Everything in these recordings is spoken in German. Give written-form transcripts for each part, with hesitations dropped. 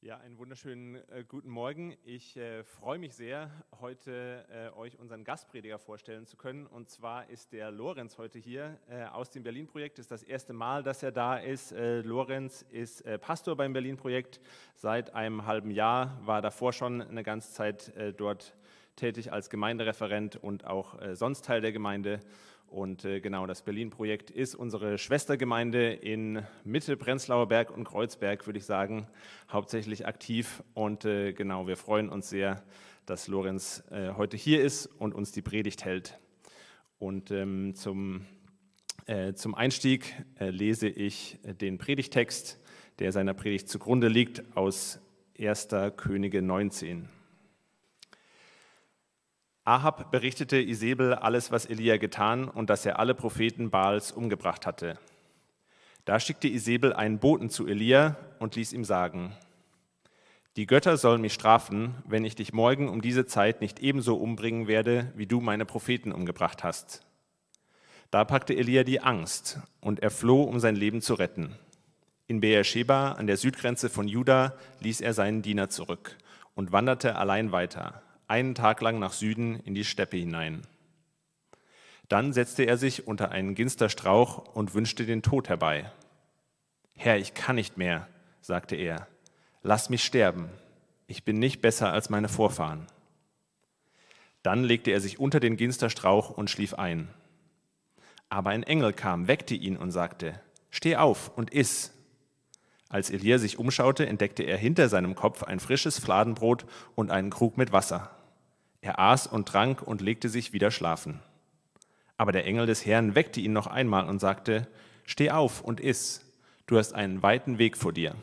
Ja, einen wunderschönen guten Morgen. Ich freue mich sehr, heute euch unseren Gastprediger vorstellen zu können. Und zwar ist der Lorenz heute hier aus dem Berlin-Projekt. Das ist das erste Mal, dass er da ist. Lorenz ist Pastor beim Berlin-Projekt seit einem halben Jahr, war davor schon eine ganze Zeit dort tätig als Gemeindereferent und auch sonst Teil der Gemeinde. Und genau, das Berlin-Projekt ist unsere Schwestergemeinde in Mitte, Prenzlauer Berg und Kreuzberg, würde ich sagen, hauptsächlich aktiv. Und genau, wir freuen uns sehr, dass Lorenz heute hier ist und uns die Predigt hält. Und zum Einstieg lese ich den Predigtext, der seiner Predigt zugrunde liegt, aus 1. Könige 19. Ahab berichtete Isebel alles, was Elia getan und dass er alle Propheten Baals umgebracht hatte. Da schickte Isebel einen Boten zu Elia und ließ ihm sagen: Die Götter sollen mich strafen, wenn ich dich morgen um diese Zeit nicht ebenso umbringen werde, wie du meine Propheten umgebracht hast. Da packte Elia die Angst und er floh, um sein Leben zu retten. In Beersheba, an der Südgrenze von Juda, ließ er seinen Diener zurück und wanderte allein weiter, einen Tag lang nach Süden in die Steppe hinein. Dann setzte er sich unter einen Ginsterstrauch und wünschte den Tod herbei. Herr, ich kann nicht mehr, sagte er, lass mich sterben, ich bin nicht besser als meine Vorfahren. Dann legte er sich unter den Ginsterstrauch und schlief ein. Aber ein Engel kam, weckte ihn und sagte: Steh auf und iss. Als Elia sich umschaute, entdeckte er hinter seinem Kopf ein frisches Fladenbrot und einen Krug mit Wasser. Er aß und trank und legte sich wieder schlafen. Aber der Engel des Herrn weckte ihn noch einmal und sagte: Steh auf und iss, du hast einen weiten Weg vor dir.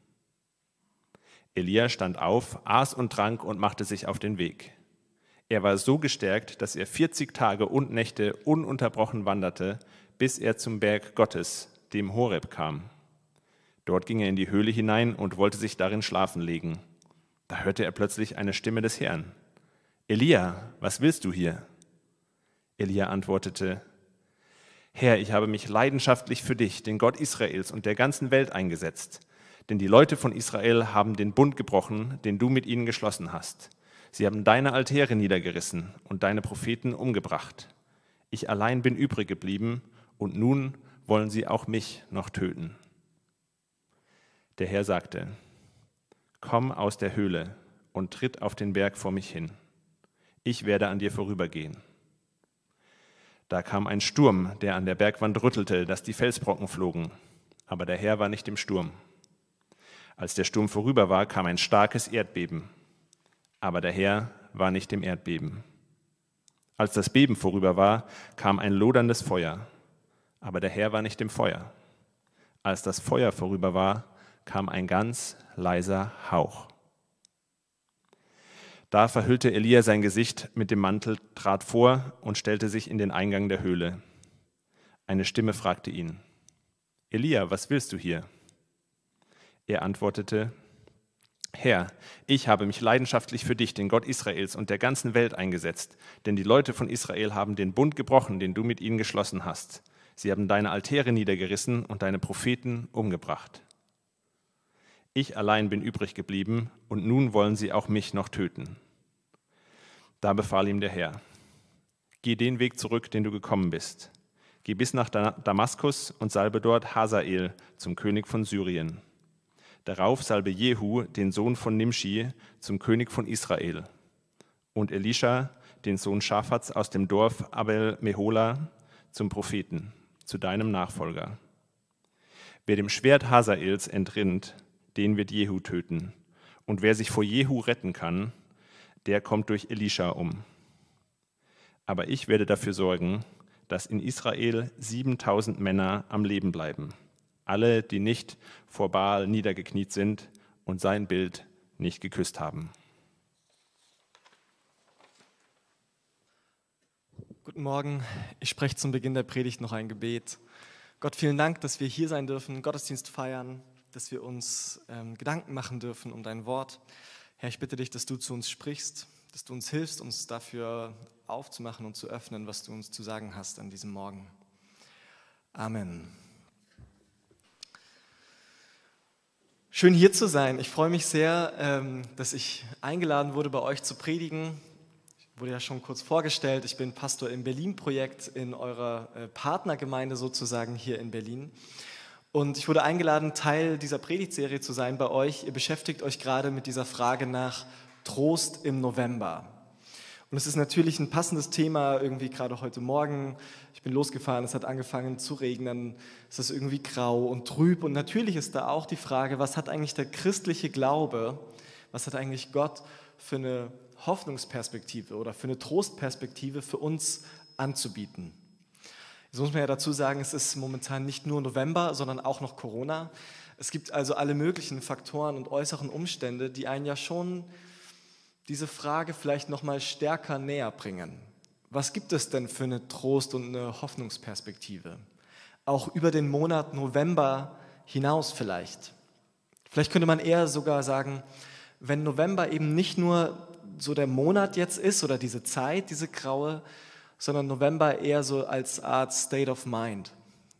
Elia stand auf, aß und trank und machte sich auf den Weg. Er war so gestärkt, dass er 40 Tage und Nächte ununterbrochen wanderte, bis er zum Berg Gottes, dem Horeb, kam. Dort ging er in die Höhle hinein und wollte sich darin schlafen legen. Da hörte er plötzlich eine Stimme des Herrn: Elia, was willst du hier? Elia antwortete: Herr, ich habe mich leidenschaftlich für dich, den Gott Israels und der ganzen Welt eingesetzt. Denn die Leute von Israel haben den Bund gebrochen, den du mit ihnen geschlossen hast. Sie haben deine Altäre niedergerissen und deine Propheten umgebracht. Ich allein bin übrig geblieben und nun wollen sie auch mich noch töten. Der Herr sagte: Komm aus der Höhle und tritt auf den Berg vor mich hin. Ich werde an dir vorübergehen. Da kam ein Sturm, der an der Bergwand rüttelte, dass die Felsbrocken flogen. Aber der Herr war nicht im Sturm. Als der Sturm vorüber war, kam ein starkes Erdbeben. Aber der Herr war nicht im Erdbeben. Als das Beben vorüber war, kam ein loderndes Feuer. Aber der Herr war nicht im Feuer. Als das Feuer vorüber war, kam ein ganz leiser Hauch. Da verhüllte Elia sein Gesicht mit dem Mantel, trat vor und stellte sich in den Eingang der Höhle. Eine Stimme fragte ihn: Elia, was willst du hier? Er antwortete: Herr, ich habe mich leidenschaftlich für dich, den Gott Israels und der ganzen Welt eingesetzt, denn die Leute von Israel haben den Bund gebrochen, den du mit ihnen geschlossen hast. Sie haben deine Altäre niedergerissen und deine Propheten umgebracht. Ich allein bin übrig geblieben und nun wollen sie auch mich noch töten. Da befahl ihm der Herr: Geh den Weg zurück, den du gekommen bist. Geh bis nach Damaskus und salbe dort Hazael zum König von Syrien. Darauf salbe Jehu, den Sohn von Nimschi, zum König von Israel. Und Elisha, den Sohn Schafats aus dem Dorf Abel-Mehola, zum Propheten, zu deinem Nachfolger. Wer dem Schwert Hazaels entrinnt, den wird Jehu töten. Und wer sich vor Jehu retten kann, der kommt durch Elisha um. Aber ich werde dafür sorgen, dass in Israel 7000 Männer am Leben bleiben. Alle, die nicht vor Baal niedergekniet sind und sein Bild nicht geküsst haben. Guten Morgen. Ich spreche zum Beginn der Predigt noch ein Gebet. Gott, vielen Dank, dass wir hier sein dürfen, Gottesdienst feiern, dass wir uns Gedanken machen dürfen um dein Wort. Herr, ich bitte dich, dass du zu uns sprichst, dass du uns hilfst, uns dafür aufzumachen und zu öffnen, was du uns zu sagen hast an diesem Morgen. Amen. Schön hier zu sein. Ich freue mich sehr, dass ich eingeladen wurde, bei euch zu predigen. Ich wurde ja schon kurz vorgestellt. Ich bin Pastor im Berlin-Projekt in eurer Partnergemeinde sozusagen hier in Berlin. Und ich wurde eingeladen, Teil dieser Predigtserie zu sein bei euch. Ihr beschäftigt euch gerade mit dieser Frage nach Trost im November. Und es ist natürlich ein passendes Thema, irgendwie gerade heute Morgen. Ich bin losgefahren, es hat angefangen zu regnen, es ist irgendwie grau und trüb. Und natürlich ist da auch die Frage, was hat eigentlich der christliche Glaube, was hat eigentlich Gott für eine Hoffnungsperspektive oder für eine Trostperspektive für uns anzubieten? Jetzt muss man ja dazu sagen, es ist momentan nicht nur November, sondern auch noch Corona. Es gibt also alle möglichen Faktoren und äußeren Umstände, die einen ja schon diese Frage vielleicht noch mal stärker näher bringen. Was gibt es denn für eine Trost- und eine Hoffnungsperspektive? Auch über den Monat November hinaus vielleicht. Vielleicht könnte man eher sogar sagen, wenn November eben nicht nur so der Monat jetzt ist oder diese Zeit, diese graue, sondern November eher so als Art State of Mind,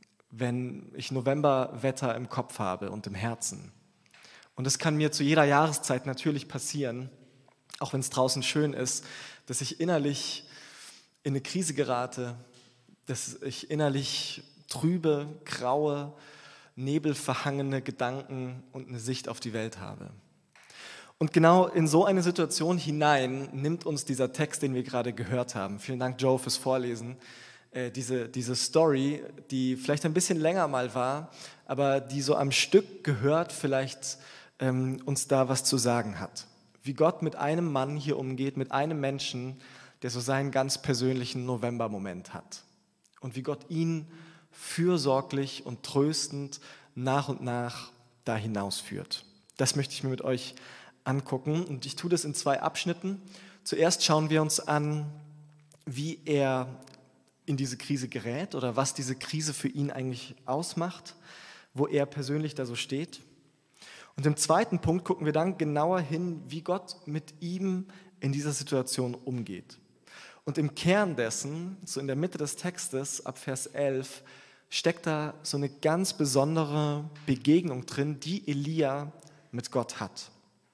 wenn ich Novemberwetter im Kopf habe und im Herzen. Und das kann mir zu jeder Jahreszeit natürlich passieren, auch wenn es draußen schön ist, dass ich innerlich in eine Krise gerate, dass ich innerlich trübe, graue, nebelverhangene Gedanken und eine Sicht auf die Welt habe. Und genau in so eine Situation hinein nimmt uns dieser Text, den wir gerade gehört haben. Vielen Dank, Joe, fürs Vorlesen. Diese Story, die vielleicht ein bisschen länger mal war, aber die so am Stück gehört vielleicht uns da was zu sagen hat. Wie Gott mit einem Mann hier umgeht, mit einem Menschen, der so seinen ganz persönlichen November-Moment hat. Und wie Gott ihn fürsorglich und tröstend nach und nach da hinausführt. Das möchte ich mir mit euch angucken. Und ich tue das in 2 Abschnitten. Zuerst schauen wir uns an, wie er in diese Krise gerät oder was diese Krise für ihn eigentlich ausmacht, wo er persönlich da so steht. Und im zweiten Punkt gucken wir dann genauer hin, wie Gott mit ihm in dieser Situation umgeht. Und im Kern dessen, so in der Mitte des Textes, ab Vers 11, steckt da so eine ganz besondere Begegnung drin, die Elia mit Gott hat.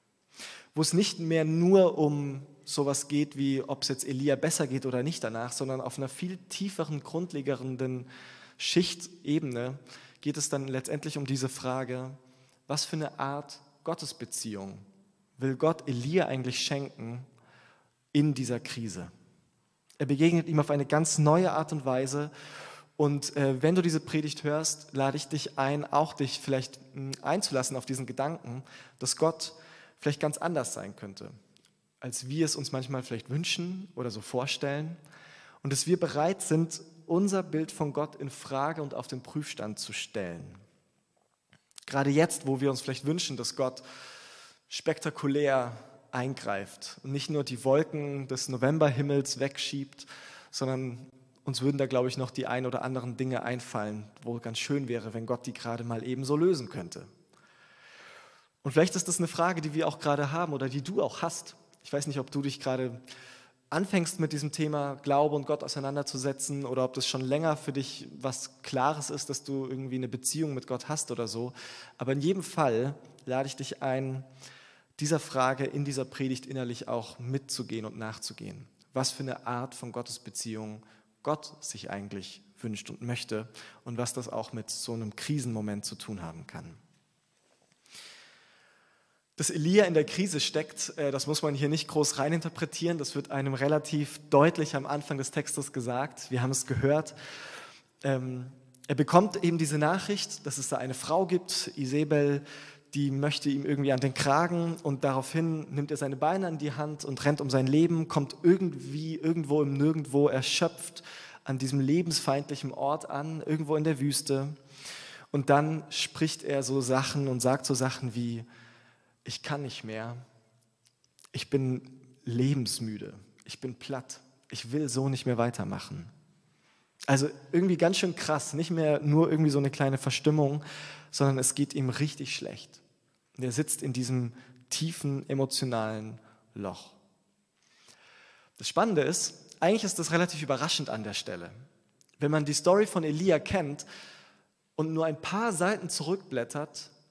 Wo es nicht mehr nur um sowas geht, wie ob es jetzt Elia besser geht oder nicht danach, sondern auf einer viel tieferen, grundlegenden Schichtebene geht es dann letztendlich um diese Frage: Was für eine Art Gottesbeziehung will Gott Elia eigentlich schenken in dieser Krise? Er begegnet ihm auf eine ganz neue Art und Weise. Und wenn du diese Predigt hörst, lade ich dich ein, auch dich vielleicht einzulassen auf diesen Gedanken, dass Gott vielleicht ganz anders sein könnte, als wir es uns manchmal vielleicht wünschen oder so vorstellen. Und dass wir bereit sind, unser Bild von Gott in Frage und auf den Prüfstand zu stellen. Gerade jetzt, wo wir uns vielleicht wünschen, dass Gott spektakulär eingreift und nicht nur die Wolken des Novemberhimmels wegschiebt, sondern uns würden da, glaube ich, noch die ein oder anderen Dinge einfallen, wo ganz schön wäre, wenn Gott die gerade mal eben so lösen könnte. Und vielleicht ist das eine Frage, die wir auch gerade haben oder die du auch hast. Ich weiß nicht, ob du dich gerade anfängst mit diesem Thema Glaube und Gott auseinanderzusetzen oder ob das schon länger für dich was Klares ist, dass du irgendwie eine Beziehung mit Gott hast oder so. Aber in jedem Fall lade ich dich ein, dieser Frage in dieser Predigt innerlich auch mitzugehen und nachzugehen. Was für eine Art von Gottesbeziehung Gott sich eigentlich wünscht und möchte und was das auch mit so einem Krisenmoment zu tun haben kann. Dass Elia in der Krise steckt, das muss man hier nicht groß reininterpretieren. Das wird einem relativ deutlich am Anfang des Textes gesagt. Wir haben es gehört. Er bekommt eben diese Nachricht, dass es da eine Frau gibt, Isabel, die möchte ihm irgendwie an den Kragen, und daraufhin nimmt er seine Beine in die Hand und rennt um sein Leben, kommt irgendwo im Nirgendwo erschöpft an diesem lebensfeindlichen Ort an, irgendwo in der Wüste. Und dann spricht er so Sachen und sagt so Sachen wie: Ich kann nicht mehr, ich bin lebensmüde, ich bin platt, ich will so nicht mehr weitermachen. Also irgendwie ganz schön krass, nicht mehr nur irgendwie so eine kleine Verstimmung, sondern es geht ihm richtig schlecht. Und er sitzt in diesem tiefen emotionalen Loch. Das Spannende ist, eigentlich ist das relativ überraschend an der Stelle. Wenn man die Story von Elia kennt und nur ein paar Seiten zurückblättert,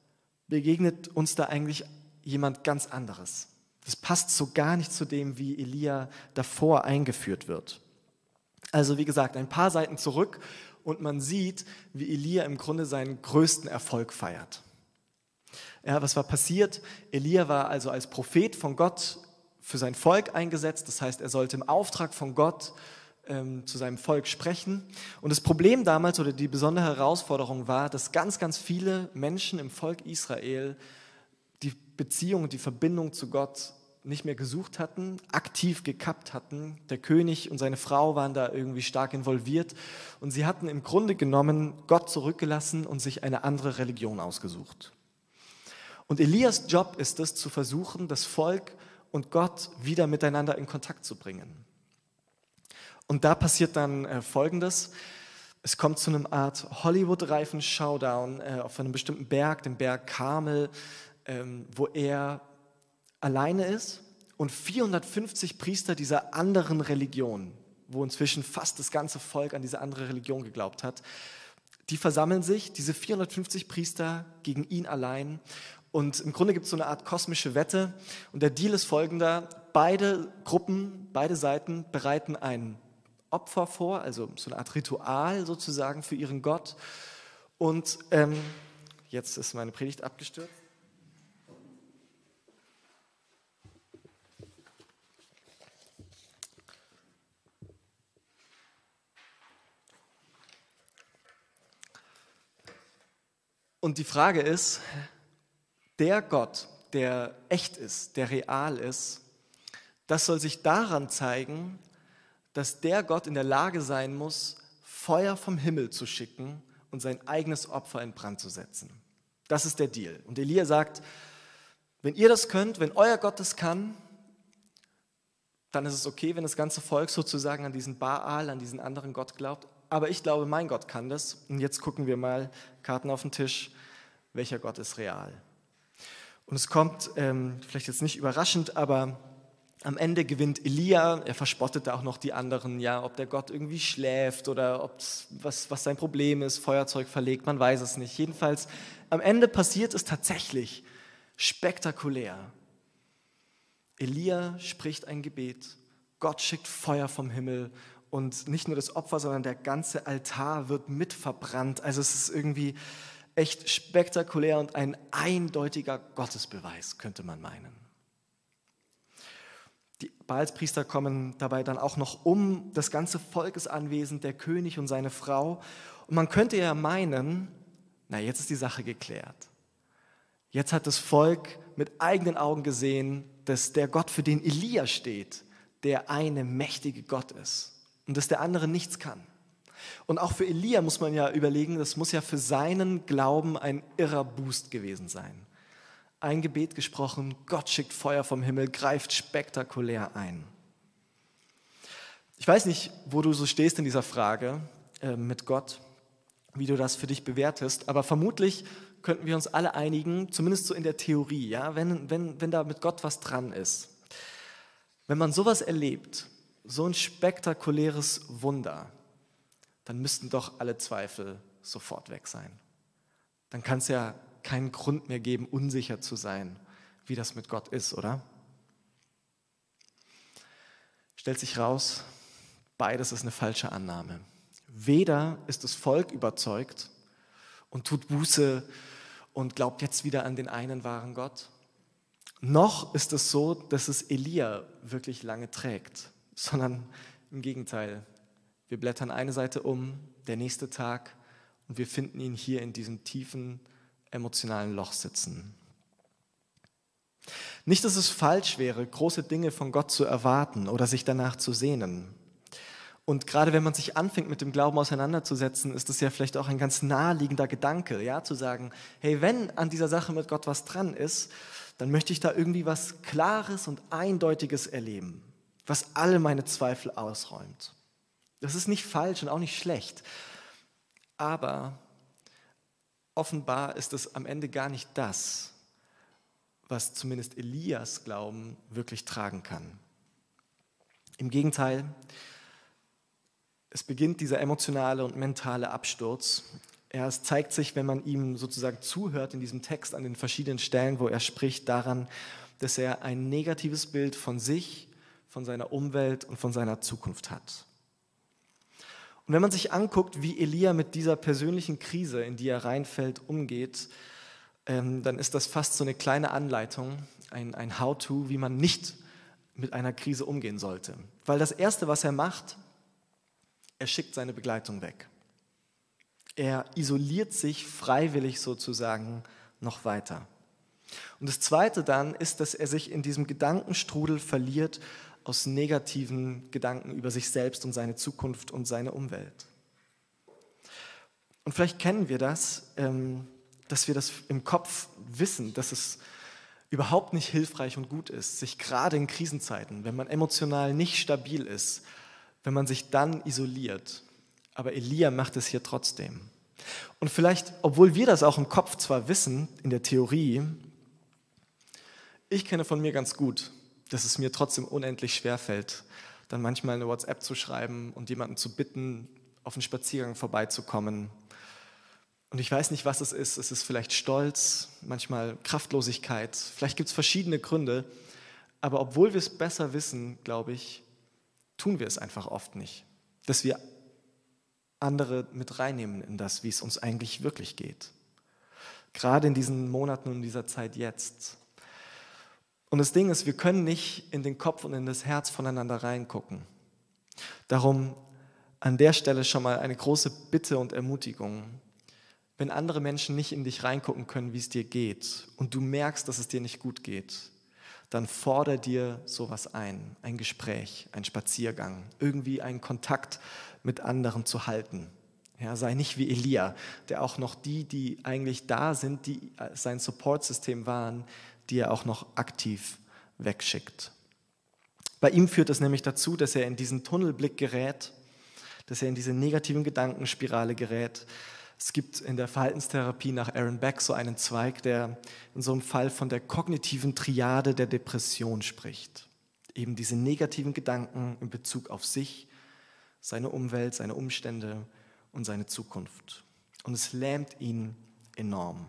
begegnet uns da eigentlich jemand ganz anderes. Das passt so gar nicht zu dem, wie Elia davor eingeführt wird. Also wie gesagt, ein paar Seiten zurück und man sieht, wie Elia im Grunde seinen größten Erfolg feiert. Ja, was war passiert? Elia war also als Prophet von Gott für sein Volk eingesetzt. Das heißt, er sollte im Auftrag von Gott zu seinem Volk sprechen. Und das Problem damals oder die besondere Herausforderung war, dass ganz, ganz viele Menschen im Volk Israel die Beziehung und die Verbindung zu Gott nicht mehr gesucht hatten, aktiv gekappt hatten. Der König und seine Frau waren da irgendwie stark involviert und sie hatten im Grunde genommen Gott zurückgelassen und sich eine andere Religion ausgesucht. Und Elias Job ist es, zu versuchen, das Volk und Gott wieder miteinander in Kontakt zu bringen. Und da passiert dann Folgendes. Es kommt zu einer Art Hollywood-reifen Showdown auf einem bestimmten Berg, dem Berg Karmel, wo er alleine ist und 450 Priester dieser anderen Religion, wo inzwischen fast das ganze Volk an diese andere Religion geglaubt hat, die versammeln sich, diese 450 Priester gegen ihn allein. Und im Grunde gibt es so eine Art kosmische Wette. Und der Deal ist folgender: Beide Gruppen, beide Seiten bereiten ein Opfer vor, also so eine Art Ritual sozusagen für ihren Gott. Und jetzt ist meine Predigt abgestürzt. Und die Frage ist, der Gott, der echt ist, der real ist, das soll sich daran zeigen, dass der Gott in der Lage sein muss, Feuer vom Himmel zu schicken und sein eigenes Opfer in Brand zu setzen. Das ist der Deal. Und Elia sagt, wenn ihr das könnt, wenn euer Gott das kann, dann ist es okay, wenn das ganze Volk sozusagen an diesen Baal, an diesen anderen Gott glaubt. Aber ich glaube, mein Gott kann das. Und jetzt gucken wir mal, Karten auf den Tisch, welcher Gott ist real. Und es kommt, vielleicht jetzt nicht überraschend, aber am Ende gewinnt Elia. Er verspottet da auch noch die anderen, ja, ob der Gott irgendwie schläft oder was sein Problem ist, Feuerzeug verlegt, man weiß es nicht. Jedenfalls, am Ende passiert es tatsächlich spektakulär. Elia spricht ein Gebet, Gott schickt Feuer vom Himmel und nicht nur das Opfer, sondern der ganze Altar wird mit verbrannt. Also es ist irgendwie echt spektakulär und ein eindeutiger Gottesbeweis, könnte man meinen. Die Baalspriester kommen dabei dann auch noch um, das ganze Volk ist anwesend, der König und seine Frau. Und man könnte ja meinen, na, jetzt ist die Sache geklärt. Jetzt hat das Volk mit eigenen Augen gesehen, dass der Gott, für den Elia steht, der eine mächtige Gott ist und dass der andere nichts kann. Und auch für Elia muss man ja überlegen, das muss ja für seinen Glauben ein irrer Boost gewesen sein. Ein Gebet gesprochen, Gott schickt Feuer vom Himmel, greift spektakulär ein. Ich weiß nicht, wo du so stehst in dieser Frage mit Gott, wie du das für dich bewertest, aber vermutlich könnten wir uns alle einigen, zumindest so in der Theorie, ja, wenn da mit Gott was dran ist. Wenn man sowas erlebt, so ein spektakuläres Wunder, dann müssten doch alle Zweifel sofort weg sein. Dann kann es ja keinen Grund mehr geben, unsicher zu sein, wie das mit Gott ist, oder? Stellt sich raus, beides ist eine falsche Annahme. Weder ist das Volk überzeugt und tut Buße und glaubt jetzt wieder an den einen wahren Gott, noch ist es so, dass es Elia wirklich lange trägt, sondern im Gegenteil. Wir blättern eine Seite um, der nächste Tag, und wir finden ihn hier in diesem tiefen, emotionalen Loch sitzen. Nicht, dass es falsch wäre, große Dinge von Gott zu erwarten oder sich danach zu sehnen. Und gerade wenn man sich anfängt, mit dem Glauben auseinanderzusetzen, ist es ja vielleicht auch ein ganz naheliegender Gedanke, ja, zu sagen, hey, wenn an dieser Sache mit Gott was dran ist, dann möchte ich da irgendwie was Klares und Eindeutiges erleben, was alle meine Zweifel ausräumt. Das ist nicht falsch und auch nicht schlecht, aber offenbar ist es am Ende gar nicht das, was zumindest Elias Glauben wirklich tragen kann. Im Gegenteil, es beginnt dieser emotionale und mentale Absturz. Ja, es zeigt sich, wenn man ihm sozusagen zuhört in diesem Text an den verschiedenen Stellen, wo er spricht, daran, dass er ein negatives Bild von sich, von seiner Umwelt und von seiner Zukunft hat. Und wenn man sich anguckt, wie Elia mit dieser persönlichen Krise, in die er reinfällt, umgeht, dann ist das fast so eine kleine Anleitung, ein How-to, wie man nicht mit einer Krise umgehen sollte. Weil das Erste, was er macht, er schickt seine Begleitung weg. Er isoliert sich freiwillig sozusagen noch weiter. Und das Zweite dann ist, dass er sich in diesem Gedankenstrudel verliert aus negativen Gedanken über sich selbst und seine Zukunft und seine Umwelt. Und vielleicht kennen wir das, dass wir das im Kopf wissen, dass es überhaupt nicht hilfreich und gut ist, sich gerade in Krisenzeiten, wenn man emotional nicht stabil ist, wenn man sich dann isoliert. Aber Elia macht es hier trotzdem. Und vielleicht, obwohl wir das auch im Kopf zwar wissen, in der Theorie, ich kenne von mir ganz gut, dass es mir trotzdem unendlich schwerfällt, dann manchmal eine WhatsApp zu schreiben und jemanden zu bitten, auf einen Spaziergang vorbeizukommen. Und ich weiß nicht, was es ist. Es ist vielleicht Stolz, manchmal Kraftlosigkeit. Vielleicht gibt es verschiedene Gründe. Aber obwohl wir es besser wissen, glaube ich, tun wir es einfach oft nicht. Dass wir andere mit reinnehmen in das, wie es uns eigentlich wirklich geht. Gerade in diesen Monaten und in dieser Zeit jetzt. Und das Ding ist, wir können nicht in den Kopf und in das Herz voneinander reingucken. Darum an der Stelle schon mal eine große Bitte und Ermutigung. Wenn andere Menschen nicht in dich reingucken können, wie es dir geht, und du merkst, dass es dir nicht gut geht, dann fordere dir sowas ein Gespräch, ein Spaziergang, irgendwie einen Kontakt mit anderen zu halten. Ja, sei nicht wie Elia, der auch noch die eigentlich da sind, die sein Supportsystem waren, die er auch noch aktiv wegschickt. Bei ihm führt es nämlich dazu, dass er in diesen Tunnelblick gerät, dass er in diese negativen Gedankenspirale gerät. Es gibt in der Verhaltenstherapie nach Aaron Beck so einen Zweig, der in so einem Fall von der kognitiven Triade der Depression spricht. Eben diese negativen Gedanken in Bezug auf sich, seine Umwelt, seine Umstände und seine Zukunft. Und es lähmt ihn enorm.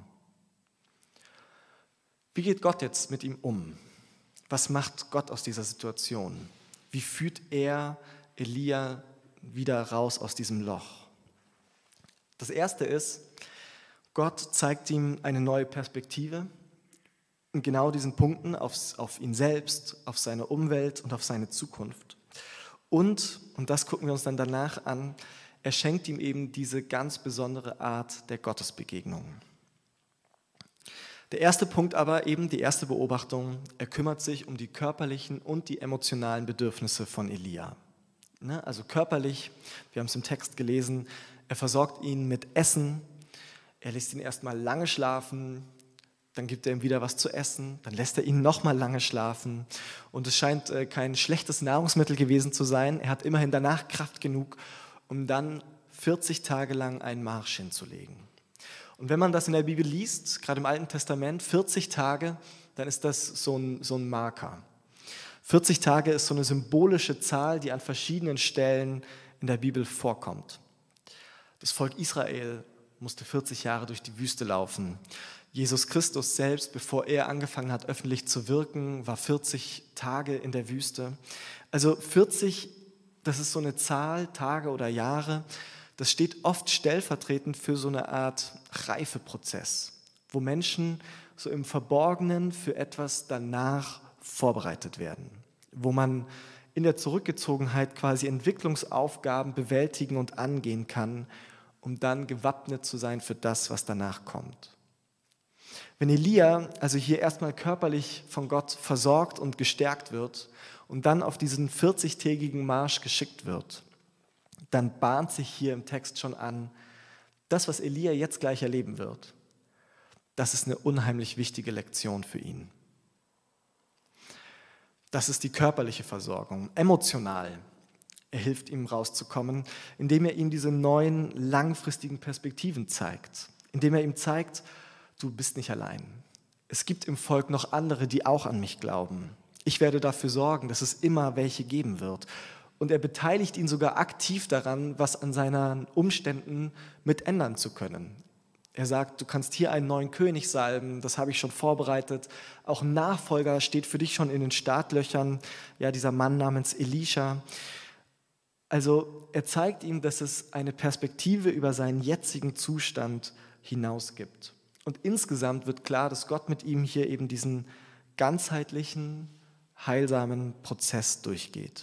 Wie geht Gott jetzt mit ihm um? Was macht Gott aus dieser Situation? Wie führt er Elia wieder raus aus diesem Loch? Das Erste ist, Gott zeigt ihm eine neue Perspektive in genau diesen Punkten auf ihn selbst, auf seine Umwelt und auf seine Zukunft. Und das gucken wir uns dann danach an, er schenkt ihm eben diese ganz besondere Art der Gottesbegegnung. Der erste Punkt aber, eben die erste Beobachtung, er kümmert sich um die körperlichen und die emotionalen Bedürfnisse von Elia. Also körperlich, wir haben es im Text gelesen, er versorgt ihn mit Essen, er lässt ihn erstmal lange schlafen, dann gibt er ihm wieder was zu essen, dann lässt er ihn nochmal lange schlafen und es scheint kein schlechtes Nahrungsmittel gewesen zu sein. Er hat immerhin danach Kraft genug, um dann 40 Tage lang einen Marsch hinzulegen. Und wenn man das in der Bibel liest, gerade im Alten Testament, 40 Tage, dann ist das so ein Marker. 40 Tage ist so eine symbolische Zahl, die an verschiedenen Stellen in der Bibel vorkommt. Das Volk Israel musste 40 Jahre durch die Wüste laufen. Jesus Christus selbst, bevor er angefangen hat, öffentlich zu wirken, war 40 Tage in der Wüste. Also 40, das ist so eine Zahl, Tage oder Jahre, das steht oft stellvertretend für so eine Art Reifeprozess, wo Menschen so im Verborgenen für etwas danach vorbereitet werden, wo man in der Zurückgezogenheit quasi Entwicklungsaufgaben bewältigen und angehen kann, um dann gewappnet zu sein für das, was danach kommt. Wenn Elia also hier erstmal körperlich von Gott versorgt und gestärkt wird und dann auf diesen 40-tägigen Marsch geschickt wird, dann bahnt sich hier im Text schon an, das, was Elia jetzt gleich erleben wird, das ist eine unheimlich wichtige Lektion für ihn. Das ist die körperliche Versorgung. Emotional, er hilft ihm rauszukommen, indem er ihm diese neuen, langfristigen Perspektiven zeigt. Indem er ihm zeigt, du bist nicht allein. Es gibt im Volk noch andere, die auch an mich glauben. Ich werde dafür sorgen, dass es immer welche geben wird. Und er beteiligt ihn sogar aktiv daran, was an seinen Umständen mit ändern zu können. Er sagt, du kannst hier einen neuen König salben, das habe ich schon vorbereitet. Auch ein Nachfolger steht für dich schon in den Startlöchern, ja, dieser Mann namens Elisha. Also er zeigt ihm, dass es eine Perspektive über seinen jetzigen Zustand hinaus gibt. Und insgesamt wird klar, dass Gott mit ihm hier eben diesen ganzheitlichen, heilsamen Prozess durchgeht.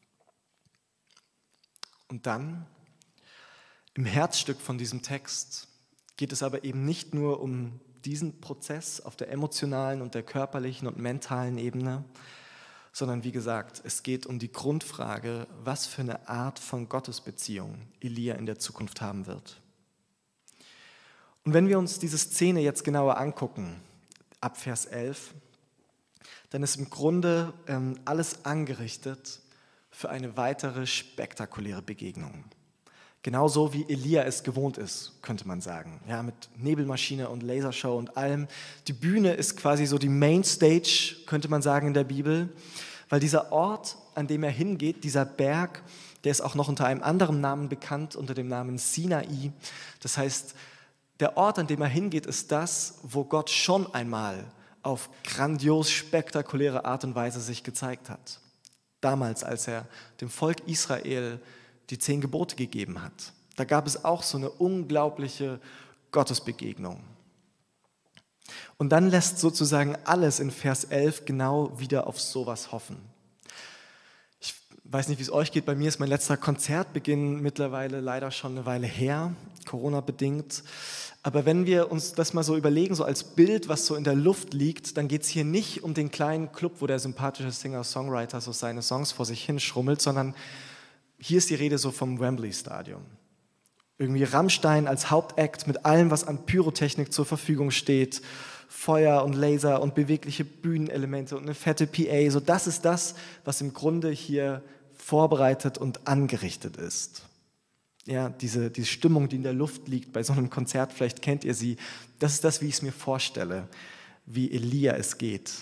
Und dann, im Herzstück von diesem Text, geht es aber eben nicht nur um diesen Prozess auf der emotionalen und der körperlichen und mentalen Ebene, sondern wie gesagt, es geht um die Grundfrage, was für eine Art von Gottesbeziehung Elia in der Zukunft haben wird. Und wenn wir uns diese Szene jetzt genauer angucken, ab Vers 11, dann ist im Grunde alles angerichtet für eine weitere spektakuläre Begegnung. Genauso wie Elia es gewohnt ist, könnte man sagen. Ja, mit Nebelmaschine und Lasershow und allem. Die Bühne ist quasi so die Mainstage, könnte man sagen, in der Bibel. Weil dieser Ort, an dem er hingeht, dieser Berg, der ist auch noch unter einem anderen Namen bekannt, unter dem Namen Sinai. Das heißt, der Ort, an dem er hingeht, ist das, wo Gott schon einmal auf grandios spektakuläre Art und Weise sich gezeigt hat. Damals, als er dem Volk Israel die 10 Gebote gegeben hat. Da gab es auch so eine unglaubliche Gottesbegegnung. Und dann lässt sozusagen alles in Vers 11 genau wieder auf sowas hoffen. Ich weiß nicht, wie es euch geht, bei mir ist mein letzter Konzertbeginn mittlerweile leider schon eine Weile her, Corona-bedingt. Aber wenn wir uns das mal so überlegen, so als Bild, was so in der Luft liegt, dann geht es hier nicht um den kleinen Club, wo der sympathische Singer-Songwriter so seine Songs vor sich hin schrummelt, sondern hier ist die Rede so vom Wembley-Stadion. Irgendwie Rammstein als Hauptakt mit allem, was an Pyrotechnik zur Verfügung steht, Feuer und Laser und bewegliche Bühnenelemente und eine fette PA. So, das ist das, was im Grunde hier vorbereitet und angerichtet ist. Ja, diese Stimmung, die in der Luft liegt bei so einem Konzert, vielleicht kennt ihr sie, das ist das, wie ich es mir vorstelle, wie Elia es geht.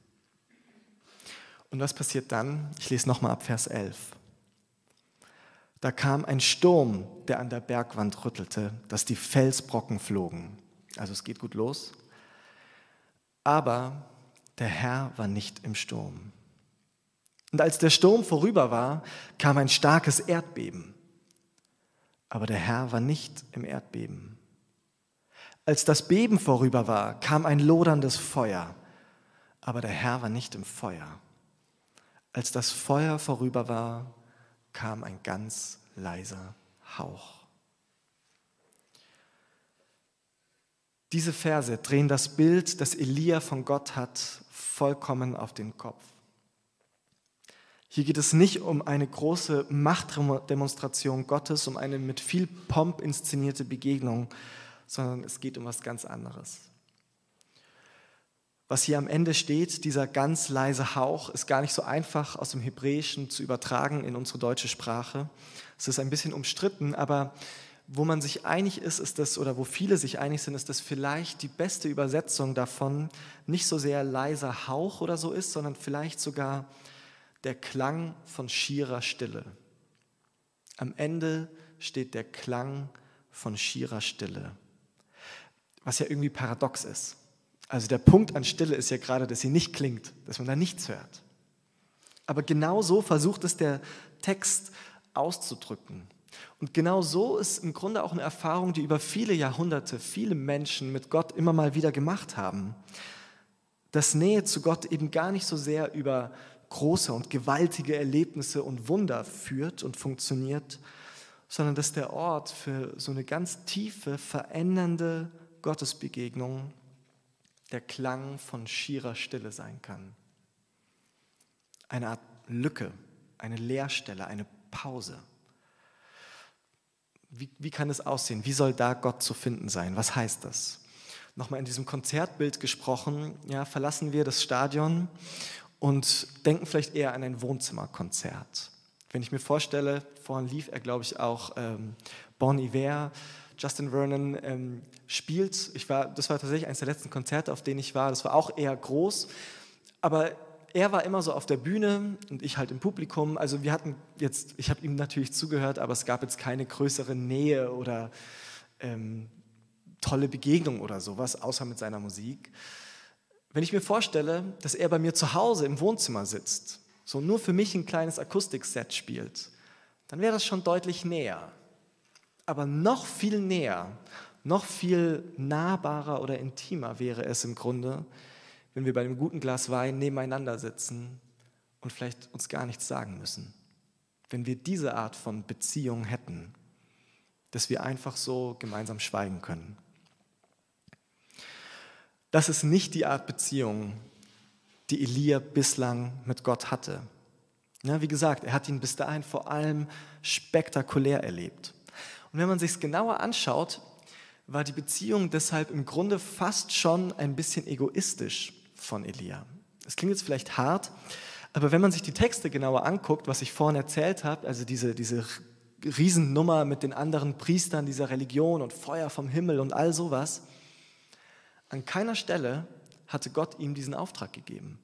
Und was passiert dann? Ich lese nochmal ab Vers 11. Da kam ein Sturm, der an der Bergwand rüttelte, dass die Felsbrocken flogen. Also es geht gut los. Aber der Herr war nicht im Sturm. Und als der Sturm vorüber war, kam ein starkes Erdbeben. Aber der Herr war nicht im Erdbeben. Als das Beben vorüber war, kam ein loderndes Feuer. Aber der Herr war nicht im Feuer. Als das Feuer vorüber war, kam ein ganz leiser Hauch. Diese Verse drehen das Bild, das Elia von Gott hat, vollkommen auf den Kopf. Hier geht es nicht um eine große Machtdemonstration Gottes, um eine mit viel Pomp inszenierte Begegnung, sondern es geht um was ganz anderes. Was hier am Ende steht, dieser ganz leise Hauch, ist gar nicht so einfach aus dem Hebräischen zu übertragen in unsere deutsche Sprache. Es ist ein bisschen umstritten, aber wo man sich einig ist, ist das, oder wo viele sich einig sind, ist das vielleicht die beste Übersetzung davon, nicht so sehr leiser Hauch oder so ist, sondern vielleicht sogar der Klang von schierer Stille. Am Ende steht der Klang von schierer Stille, was ja irgendwie paradox ist. Also der Punkt an Stille ist ja gerade, dass sie nicht klingt, dass man da nichts hört. Aber genau so versucht es der Text auszudrücken. Und genau so ist im Grunde auch eine Erfahrung, die über viele Jahrhunderte viele Menschen mit Gott immer mal wieder gemacht haben. Dass Nähe zu Gott eben gar nicht so sehr über große und gewaltige Erlebnisse und Wunder führt und funktioniert, sondern dass der Ort für so eine ganz tiefe, verändernde Gottesbegegnung der Klang von schierer Stille sein kann. Eine Art Lücke, eine Leerstelle, eine Pause. Wie kann es aussehen? Wie soll da Gott zu finden sein? Was heißt das? Nochmal in diesem Konzertbild gesprochen, ja, verlassen wir das Stadion und denken vielleicht eher an ein Wohnzimmerkonzert. Wenn ich mir vorstelle, vorhin lief er, glaube ich, auch Bon Iver, Justin Vernon spielt. Das war tatsächlich eines der letzten Konzerte, auf denen ich war. Das war auch eher groß, aber er war immer so auf der Bühne und ich halt im Publikum. Also ich habe ihm natürlich zugehört, aber es gab jetzt keine größere Nähe oder tolle Begegnung oder sowas, außer mit seiner Musik. Wenn ich mir vorstelle, dass er bei mir zu Hause im Wohnzimmer sitzt, so nur für mich ein kleines Akustikset spielt, dann wäre das schon deutlich näher. Aber noch viel näher, noch viel nahbarer oder intimer wäre es im Grunde, wenn wir bei einem guten Glas Wein nebeneinander sitzen und vielleicht uns gar nichts sagen müssen. Wenn wir diese Art von Beziehung hätten, dass wir einfach so gemeinsam schweigen können. Das ist nicht die Art Beziehung, die Elia bislang mit Gott hatte. Ja, wie gesagt, er hat ihn bis dahin vor allem spektakulär erlebt. Und wenn man sich es genauer anschaut, war die Beziehung deshalb im Grunde fast schon ein bisschen egoistisch von Elia. Das klingt jetzt vielleicht hart, aber wenn man sich die Texte genauer anguckt, was ich vorhin erzählt habe, also diese Riesennummer mit den anderen Priestern dieser Religion und Feuer vom Himmel und all sowas, an keiner Stelle hatte Gott ihm diesen Auftrag gegeben.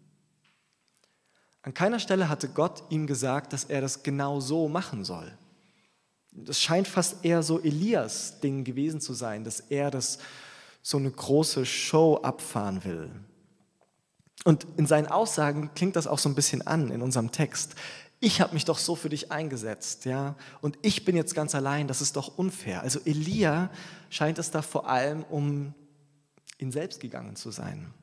An keiner Stelle hatte Gott ihm gesagt, dass er das genau so machen soll. Das scheint fast eher so Elias Ding gewesen zu sein, dass er das so eine große Show abfahren will. Und in seinen Aussagen klingt das auch so ein bisschen an in unserem Text. Ich habe mich doch so für dich eingesetzt, ja, und ich bin jetzt ganz allein, das ist doch unfair. Also Elia scheint es da vor allem um ihn selbst gegangen zu sein.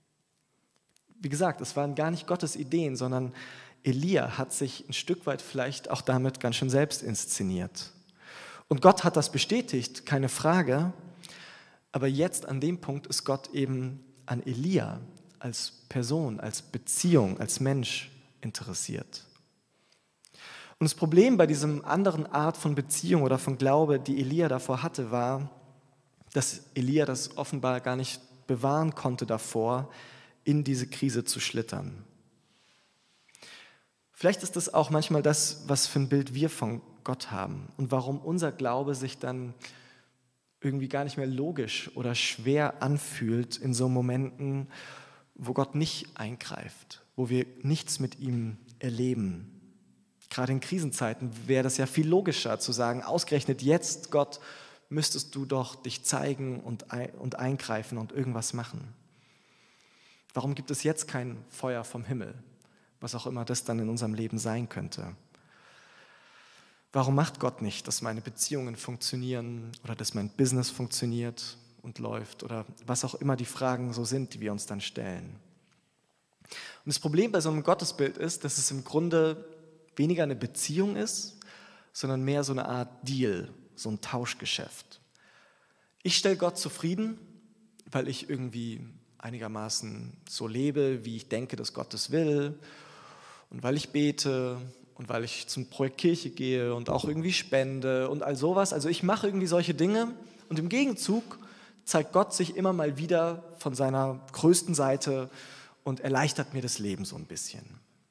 Wie gesagt, es waren gar nicht Gottes Ideen, sondern Elia hat sich ein Stück weit vielleicht auch damit ganz schön selbst inszeniert. Und Gott hat das bestätigt, keine Frage. Aber jetzt an dem Punkt ist Gott eben an Elia als Person, als Beziehung, als Mensch interessiert. Und das Problem bei diesem anderen Art von Beziehung oder von Glaube, die Elia davor hatte, war, dass Elia das offenbar gar nicht bewahren konnte davor, in diese Krise zu schlittern. Vielleicht ist das auch manchmal das, was für ein Bild wir von Gott haben und warum unser Glaube sich dann irgendwie gar nicht mehr logisch oder schwer anfühlt in so Momenten, wo Gott nicht eingreift, wo wir nichts mit ihm erleben. Gerade in Krisenzeiten wäre das ja viel logischer zu sagen, ausgerechnet jetzt, Gott, müsstest du doch dich zeigen und eingreifen und irgendwas machen. Warum gibt es jetzt kein Feuer vom Himmel? Was auch immer das dann in unserem Leben sein könnte. Warum macht Gott nicht, dass meine Beziehungen funktionieren oder dass mein Business funktioniert und läuft oder was auch immer die Fragen so sind, die wir uns dann stellen? Und das Problem bei so einem Gottesbild ist, dass es im Grunde weniger eine Beziehung ist, sondern mehr so eine Art Deal, so ein Tauschgeschäft. Ich stelle Gott zufrieden, weil ich irgendwie einigermaßen so lebe, wie ich denke, dass Gott es will. Und weil ich bete und weil ich zum Projekt Kirche gehe und auch irgendwie spende und all sowas. Also ich mache irgendwie solche Dinge und im Gegenzug zeigt Gott sich immer mal wieder von seiner größten Seite und erleichtert mir das Leben so ein bisschen.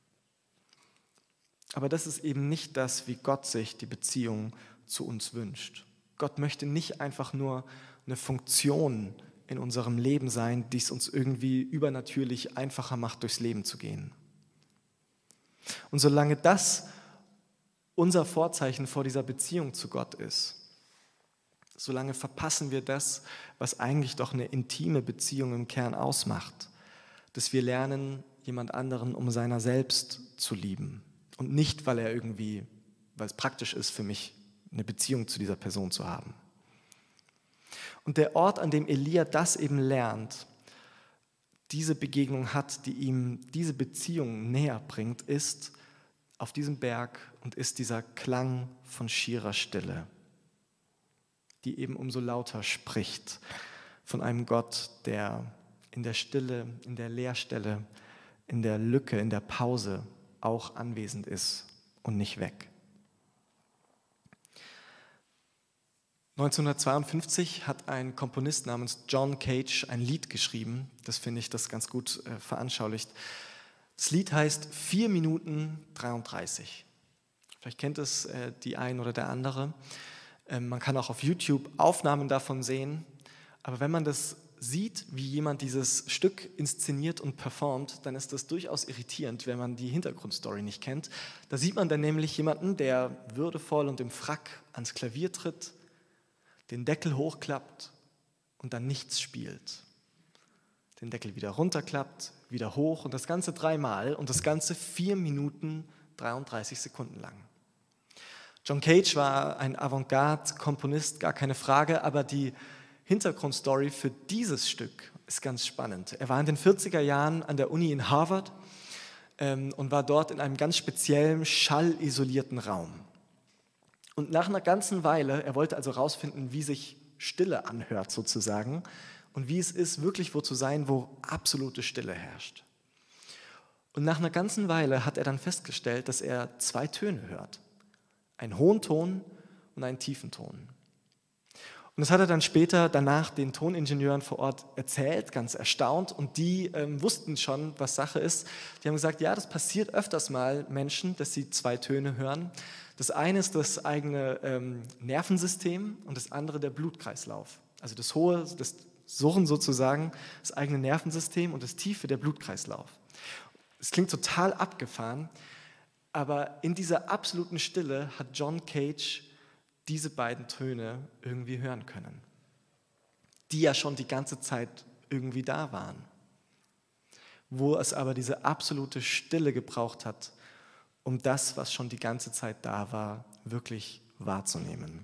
Aber das ist eben nicht das, wie Gott sich die Beziehung zu uns wünscht. Gott möchte nicht einfach nur eine Funktion in unserem Leben sein, die es uns irgendwie übernatürlich einfacher macht, durchs Leben zu gehen. Und solange das unser Vorzeichen vor dieser Beziehung zu Gott ist, solange verpassen wir das, was eigentlich doch eine intime Beziehung im Kern ausmacht, dass wir lernen, jemand anderen um seiner selbst zu lieben und nicht, weil es praktisch ist für mich, eine Beziehung zu dieser Person zu haben. Und der Ort, an dem Elia das eben lernt, diese Begegnung hat, die ihm diese Beziehung näher bringt, ist auf diesem Berg und ist dieser Klang von schierer Stille, die eben umso lauter spricht von einem Gott, der in der Stille, in der Leerstelle, in der Lücke, in der Pause auch anwesend ist und nicht weg. 1952 hat ein Komponist namens John Cage ein Lied geschrieben, das finde ich das ganz gut veranschaulicht. Das Lied heißt 4 Minuten 33. Vielleicht kennt es die ein oder der andere. Man kann auch auf YouTube Aufnahmen davon sehen. Aber wenn man das sieht, wie jemand dieses Stück inszeniert und performt, dann ist das durchaus irritierend, wenn man die Hintergrundstory nicht kennt. Da sieht man dann nämlich jemanden, der würdevoll und im Frack ans Klavier tritt, den Deckel hochklappt und dann nichts spielt. Den Deckel wieder runterklappt, wieder hoch und das Ganze 3-mal und das Ganze 4 Minuten 33 Sekunden lang. John Cage war ein Avantgarde-Komponist, gar keine Frage, aber die Hintergrundstory für dieses Stück ist ganz spannend. Er war in den 40er Jahren an der Uni in Harvard und war dort in einem ganz speziellen, schallisolierten Raum. Und nach einer ganzen Weile, er wollte also herausfinden, wie sich Stille anhört sozusagen und wie es ist, wirklich wo zu sein, wo absolute Stille herrscht. Und nach einer ganzen Weile hat er dann festgestellt, dass er 2 Töne hört. Einen hohen Ton und einen tiefen Ton. Und das hat er dann später danach den Toningenieuren vor Ort erzählt, ganz erstaunt. Und die wussten schon, was Sache ist. Die haben gesagt, ja, das passiert öfters mal Menschen, dass sie 2 Töne hören. Das eine ist das eigene Nervensystem und das andere der Blutkreislauf. Also das hohe, das Surren sozusagen, das eigene Nervensystem und das tiefe, der Blutkreislauf. Es klingt total abgefahren, aber in dieser absoluten Stille hat John Cage diese beiden Töne irgendwie hören können, die ja schon die ganze Zeit irgendwie da waren, wo es aber diese absolute Stille gebraucht hat, um das, was schon die ganze Zeit da war, wirklich wahrzunehmen.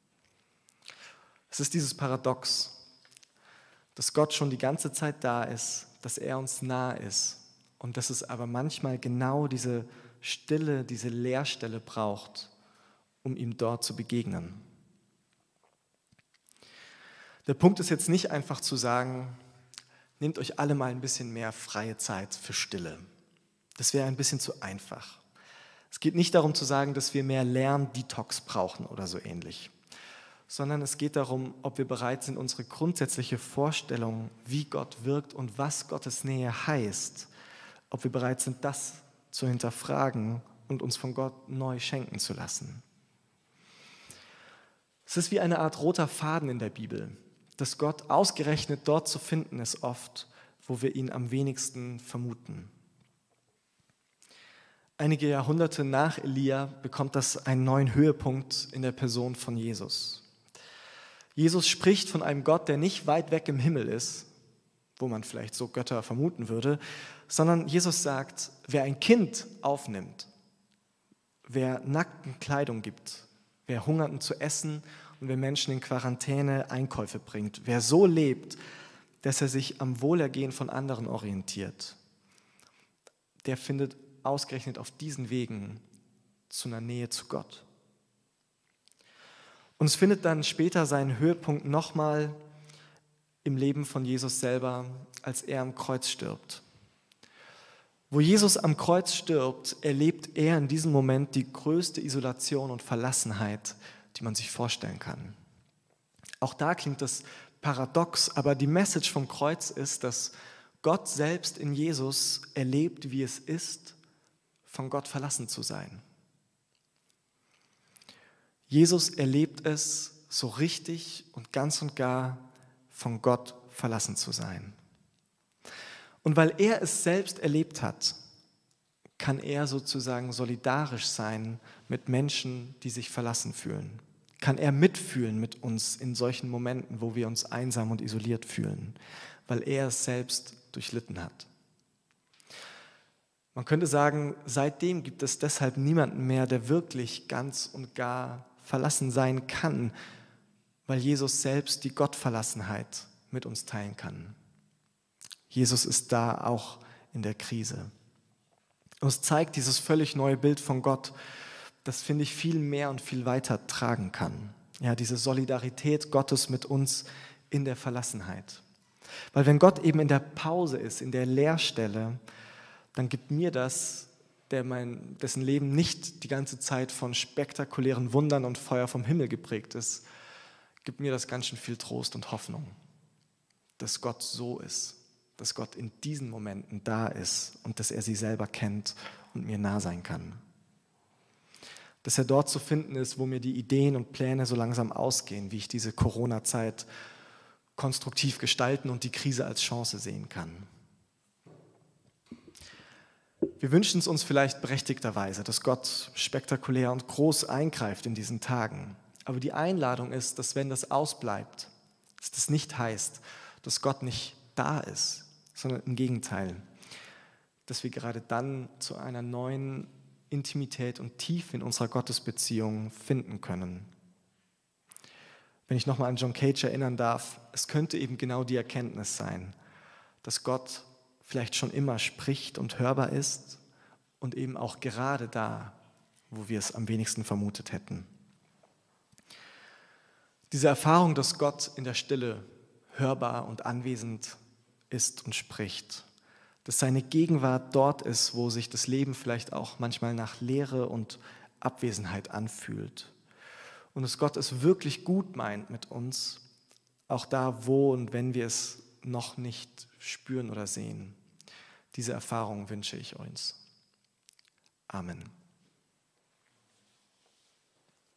Es ist dieses Paradox, dass Gott schon die ganze Zeit da ist, dass er uns nah ist und dass es aber manchmal genau diese Stille, diese Leerstelle braucht, um ihm dort zu begegnen. Der Punkt ist jetzt nicht einfach zu sagen, nehmt euch alle mal ein bisschen mehr freie Zeit für Stille. Das wäre ein bisschen zu einfach. Es geht nicht darum zu sagen, dass wir mehr Lern-Detox brauchen oder so ähnlich, sondern es geht darum, ob wir bereit sind, unsere grundsätzliche Vorstellung, wie Gott wirkt und was Gottes Nähe heißt, ob wir bereit sind, das zu hinterfragen und uns von Gott neu schenken zu lassen. Es ist wie eine Art roter Faden in der Bibel, dass Gott ausgerechnet dort zu finden ist oft, wo wir ihn am wenigsten vermuten. Einige Jahrhunderte nach Elia bekommt das einen neuen Höhepunkt in der Person von Jesus. Jesus spricht von einem Gott, der nicht weit weg im Himmel ist, wo man vielleicht so Götter vermuten würde, sondern Jesus sagt, wer ein Kind aufnimmt, wer Nackten Kleidung gibt, wer Hungernden zu essen und wer Menschen in Quarantäne Einkäufe bringt, wer so lebt, dass er sich am Wohlergehen von anderen orientiert, der findet ausgerechnet auf diesen Wegen zu einer Nähe zu Gott. Und es findet dann später seinen Höhepunkt nochmal im Leben von Jesus selber, als er am Kreuz stirbt. Wo Jesus am Kreuz stirbt, erlebt er in diesem Moment die größte Isolation und Verlassenheit, die man sich vorstellen kann. Auch da klingt das paradox, aber die Message vom Kreuz ist, dass Gott selbst in Jesus erlebt, wie es ist, von Gott verlassen zu sein. Jesus erlebt es so richtig und ganz und gar, von Gott verlassen zu sein. Und weil er es selbst erlebt hat, kann er sozusagen solidarisch sein mit Menschen, die sich verlassen fühlen. Kann er mitfühlen mit uns in solchen Momenten, wo wir uns einsam und isoliert fühlen, weil er es selbst durchlitten hat. Man könnte sagen, seitdem gibt es deshalb niemanden mehr, der wirklich ganz und gar verlassen sein kann, weil Jesus selbst die Gottverlassenheit mit uns teilen kann. Jesus ist da auch in der Krise. Und es zeigt dieses völlig neue Bild von Gott, das, finde ich, viel mehr und viel weiter tragen kann. Ja, diese Solidarität Gottes mit uns in der Verlassenheit. Weil wenn Gott eben in der Pause ist, in der Leerstelle, dann gibt mir das, dessen Leben nicht die ganze Zeit von spektakulären Wundern und Feuer vom Himmel geprägt ist, gibt mir das ganz schön viel Trost und Hoffnung, dass Gott so ist, dass Gott in diesen Momenten da ist und dass er sie selber kennt und mir nah sein kann. Dass er dort zu finden ist, wo mir die Ideen und Pläne so langsam ausgehen, wie ich diese Corona-Zeit konstruktiv gestalten und die Krise als Chance sehen kann. Wir wünschen es uns vielleicht berechtigterweise, dass Gott spektakulär und groß eingreift in diesen Tagen. Aber die Einladung ist, dass wenn das ausbleibt, dass das nicht heißt, dass Gott nicht da ist, sondern im Gegenteil, dass wir gerade dann zu einer neuen Intimität und Tiefe in unserer Gottesbeziehung finden können. Wenn ich nochmal an John Cage erinnern darf, es könnte eben genau die Erkenntnis sein, dass Gott vielleicht schon immer spricht und hörbar ist und eben auch gerade da, wo wir es am wenigsten vermutet hätten. Diese Erfahrung, dass Gott in der Stille hörbar und anwesend ist und spricht, dass seine Gegenwart dort ist, wo sich das Leben vielleicht auch manchmal nach Leere und Abwesenheit anfühlt. Und dass Gott es wirklich gut meint mit uns, auch da, wo und wenn wir es noch nicht spüren oder sehen. Diese Erfahrung wünsche ich uns. Amen.